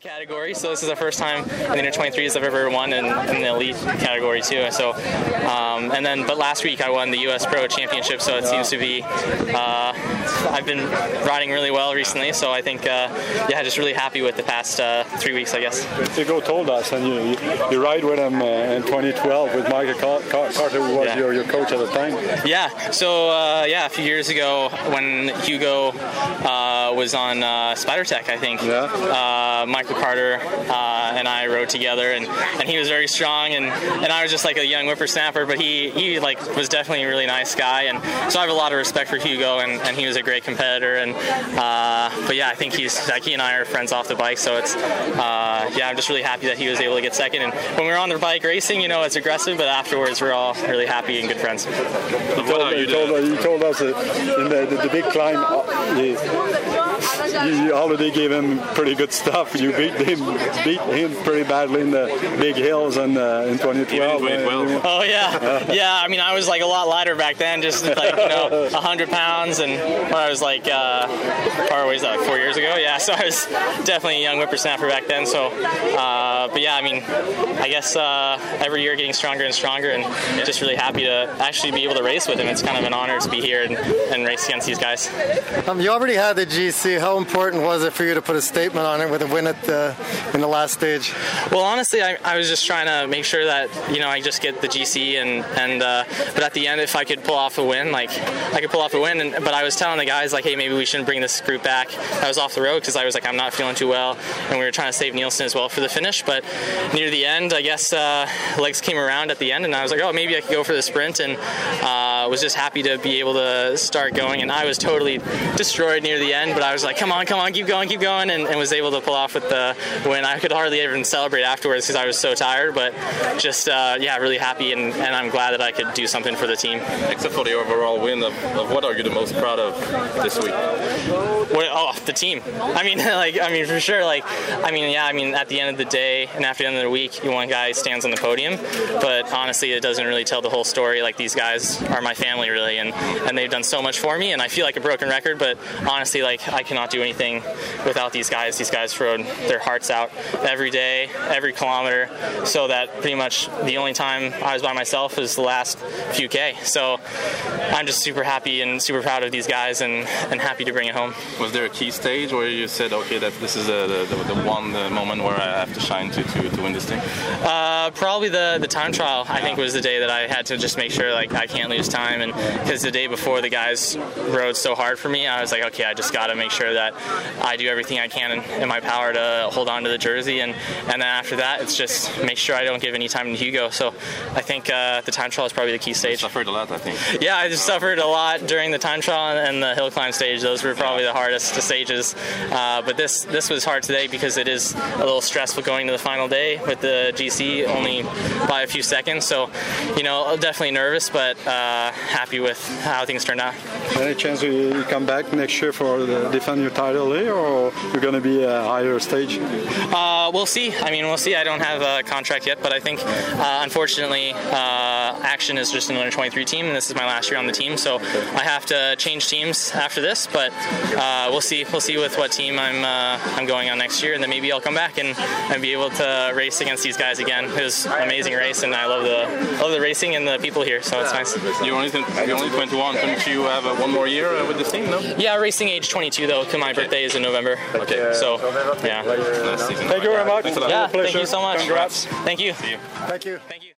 category, so this is the first time in the under 23s I've ever won in the elite category too. So, but last week I won the U.S. Pro Championship, so it seems to be I've been riding really well recently. So I think just really happy with the past 3 weeks, I guess. Hugo told us, and you ride with him in 2012 with Michael Carter, who was your coach at the time. Yeah. So a few years ago when Hugo was on SpiderTech, I think. Yeah. Michael Carter and I rode together, and he was very strong, and I was just like a young whippersnapper, but he was definitely a really nice guy, and so I have a lot of respect for Hugo, and he was a great competitor, and I think he and I are friends off the bike, so it's I'm just really happy that he was able to get second. And when we were on the bike racing, it's aggressive, but afterwards we're all really happy and good friends. He told us that in the big climb, you already gave him pretty good stuff. You beat him pretty badly in the big hills and in 2012. Oh yeah. I mean, I was like a lot lighter back then, just 100 pounds, and I was like, was that, like 4 years ago? Yeah, so I was definitely a young whippersnapper back then. So, I mean, I guess every year getting stronger and stronger, and just really happy to actually be able to race with him. It's kind of an honor to be here and race against these guys. You already had the GC. How important was it for you to put a statement on it with a win in the last stage? Well, honestly, I was just trying to make sure that I just get the GC, but at the end, if I could pull off a win, I could pull off a win. But I was telling the guys hey, maybe we shouldn't bring this group back. I was off the road because I was I'm not feeling too well, and we were trying to save Nielsen as well for the finish. But near the end, I guess legs came around at the end, and I was like, oh, maybe I could go for the sprint, and was just happy to be able to start going. And I was totally destroyed near the end, but I was like, come on, keep going, and was able to pull off with the win. I could hardly even celebrate afterwards because I was so tired, but just really happy, and I'm glad that I could do something for the team. Except for the overall win, of what are you the most proud of this week? The team. I mean, for sure. At the end of the day and after the end of the week, one guy stands on the podium, but honestly, it doesn't really tell the whole story. These guys are my family, really, and they've done so much for me, and I feel like a broken record, but honestly, I cannot do anything without these guys. These guys rode their hearts out every day, every kilometer, so that pretty much the only time I was by myself was the last few K. So I'm just super happy and super proud of these guys, and happy to bring it home. Was there a key stage where you said, okay, that this is the one moment where I have to shine to win this thing? Probably the time trial, I think, was the day that I had to just make sure I can't lose time, and because the day before the guys rode so hard for me, I was like, okay, I just got to make sure that I do everything I can in my power to hold on to the jersey, and then after that, it's just make sure I don't give any time to Hugo. So I think the time trial is probably the key stage. You suffered a lot, I think. Yeah, I just suffered a lot during the time trial and the hill climb stage. Those were probably the hardest stages. But this was hard today because it is a little stressful going to the final day with the GC only by a few seconds. So, definitely nervous, but happy with how things turned out. Any chance you come back next year for defend your title here, or you're going to be a higher stage? We'll see. We'll see. I don't have a contract yet, but I think, unfortunately, Action is just an under 23 team, and this is my last year on the team, so I have to change teams after this. But we'll see. We'll see with what team I'm going on next year, and then maybe I'll come back and be able to race against these guys again. It was an amazing race, and I love the racing and the people here, so it's nice. You're only 21. Couldn't you have one more year with this team? No. Yeah, racing age 22 though. Because my birthday is in November. Okay. So yeah. Nice season. Thank you very much. Yeah. Thank you so much. Congrats. Thank you. See you. Thank you. Thank you.